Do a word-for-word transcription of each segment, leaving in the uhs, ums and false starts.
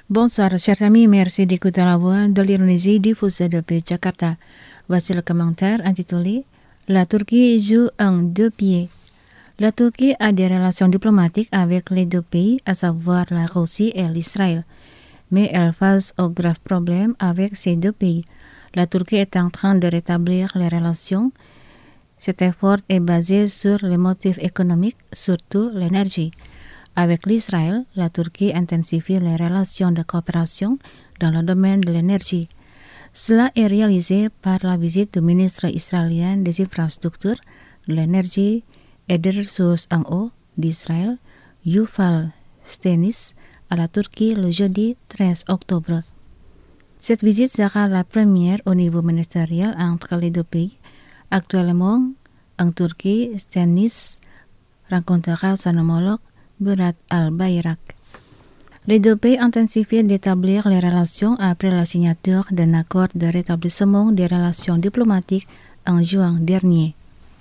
Bonsoir, chers amis, merci d'écouter la voix de l'Indonésie diffusée depuis Jakarta. Voici le commentaire intitulé La Turquie joue un deux pieds. La Turquie a des relations diplomatiques avec les deux pays, à savoir la Russie et l'Israël. Mais elle face au grave problème avec ces deux pays. La Turquie est en train de rétablir les relations. Cet effort est basé sur les motifs économiques, surtout l'énergie. Avec l'Israël, la Turquie intensifie les relations de coopération dans le domaine de l'énergie. Cela est réalisé par la visite du ministre israélien des infrastructures, de l'énergie et des ressources en eau d'Israël, Yuval Stenis, à la Turquie le jeudi treize octobre. Cette visite sera la première au niveau ministériel entre les deux pays. Actuellement, en Turquie, Stenis rencontrera son homologue Berat al-Bayrak. Les deux pays intensifient d'établir les relations après la signature d'un accord de rétablissement des relations diplomatiques en juin dernier.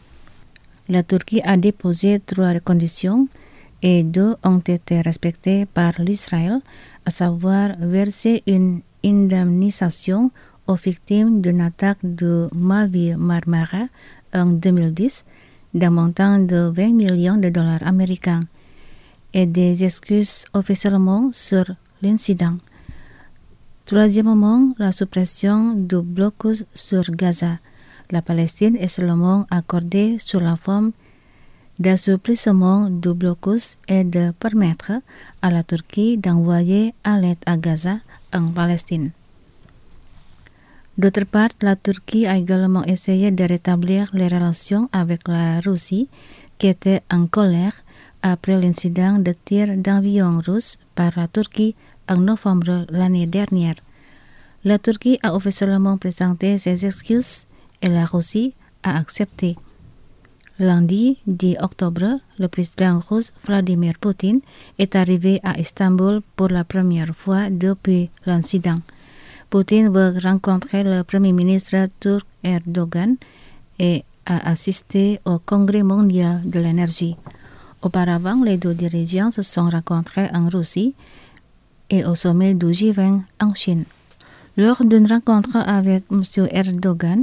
La Turquie a déposé trois conditions et deux ont été respectées par l'Israël, à savoir verser une indemnisation aux victimes d'une attaque de Mavi Marmara en deux mille dix d'un montant de vingt millions de dollars américains et des excuses officiellement sur l'incident. Troisièmement, la suppression du blocus sur Gaza. La Palestine est seulement accordée sous la forme d'assouplissement du blocus et de permettre à la Turquie d'envoyer à l'aide à Gaza en Palestine. D'autre part, la Turquie a également essayé de rétablir les relations avec la Russie, qui était en colère après l'incident de tir d'avion russe par la Turquie en novembre l'année dernière. La Turquie a officiellement présenté ses excuses et la Russie a accepté. Lundi dix octobre, le président russe Vladimir Poutine est arrivé à Istanbul pour la première fois depuis l'incident. Poutine veut rencontrer le premier ministre turc Erdogan et a assisté au Congrès mondial de l'énergie. Auparavant, les deux dirigeants se sont rencontrés en Russie et au sommet du G vingt en Chine. Lors d'une rencontre avec M. Erdogan,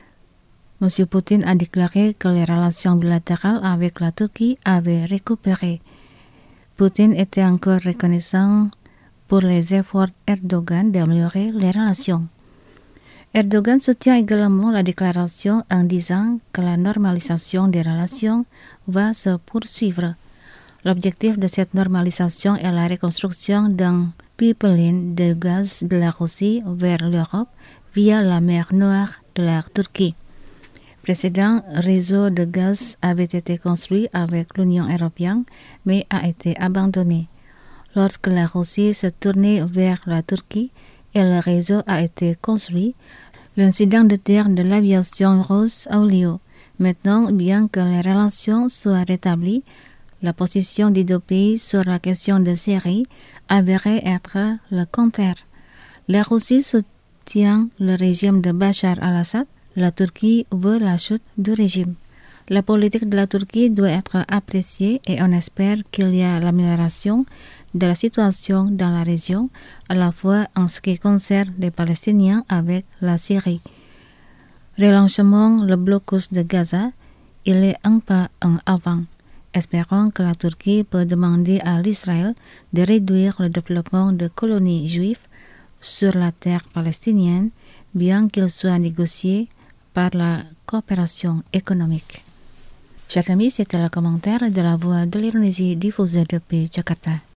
M. Poutine a déclaré que les relations bilatérales avec la Turquie avaient récupéré. Poutine était encore reconnaissant pour les efforts d'Erdogan d'améliorer les relations. Erdogan soutient également la déclaration en disant que la normalisation des relations va se poursuivre. L'objectif de cette normalisation est la reconstruction d'un pipeline de gaz de la Russie vers l'Europe via la mer Noire de la Turquie. Le précédent réseau de gaz avait été construit avec l'Union européenne, mais a été abandonné. Lorsque la Russie se tournait vers la Turquie et le réseau a été construit, l'incident de tir de l'aviation russe a eu lieu. Maintenant, bien que les relations soient rétablies, la position des deux pays sur la question de Syrie avérait être le contraire. La Russie soutient le régime de Bachar al-Assad, la Turquie veut la chute du régime. La politique de la Turquie doit être appréciée et on espère qu'il y a l'amélioration de la situation dans la région, à la fois en ce qui concerne les Palestiniens avec la Syrie. Relançant le blocus de Gaza, il est un pas en avant. Espérons que la Turquie peut demander à l'Israël de réduire le développement de colonies juives sur la terre palestinienne, bien qu'il soit négocié par la coopération économique. Chers amis, c'était le commentaire de la voix de l'Indonésie diffusée depuis Jakarta.